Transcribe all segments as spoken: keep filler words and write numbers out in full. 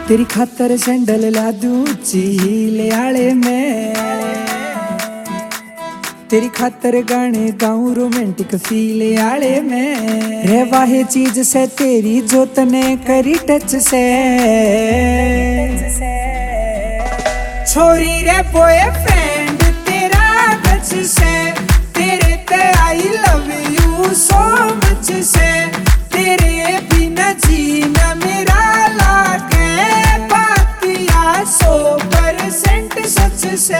तेरी खातर सैंडल ला दूं हील आले में, तेरी खातर गाने गाऊं रोमांटिक फील आले में। रे वाहे चीज से तेरी जो तने करी टच से, छोरी रे बॉयफ्रेंड तेरा गच से, तेरे ते I love you so much से, तेरे बिना जीना मेरा लागे बातिया सौ परसेंट सच से।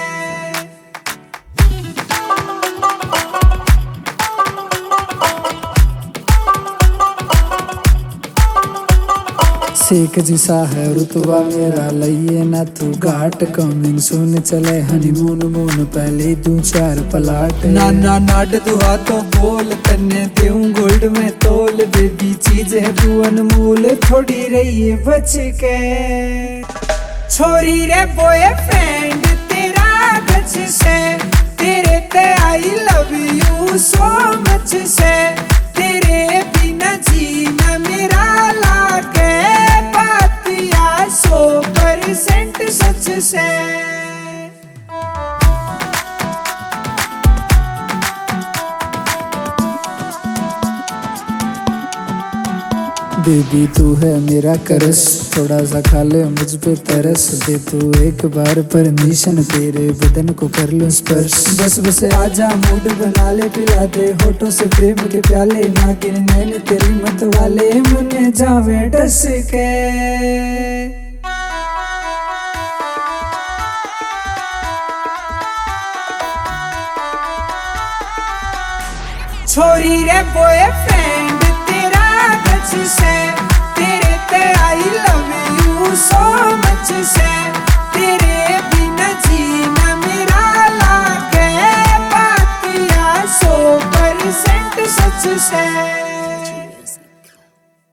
शेख जिसा है रुतबा मेरा लइए ना तू घाट, कमिंग सुन चले हनीमून मून पहले दू चार पलाट। ना ना नाड दुआ तो बोल तन्ने देऊं गोल्ड में तोल, बेबी चीज है तू अनमोल थोड़ी रही है बच के। छोरी रे बॉयफ्रेंड तेरा गच से, तेरे ते I love you so much से, तेरे बिना जीना मेरा लागे बातिया सौ परसेंट सच से। बेबी तू है मेरा करस, थोड़ा सा खा ले मुझ पे तरस, दे तू एक बार परमिशन तेरे बदन को कर लूं स्पर्श। बस बस आजा मूड बना ले, पिला दे होठों से प्रेम के प्याले, नागिन नैन तेरी मत वाले मुन्ने जावे डस के। छोरी रे बॉयफ्रेंड तेरा गच से, तेरे ते I love you so much से, तेरे बिना जीना मेरा लागे बातिया सौ परसेंट सच से।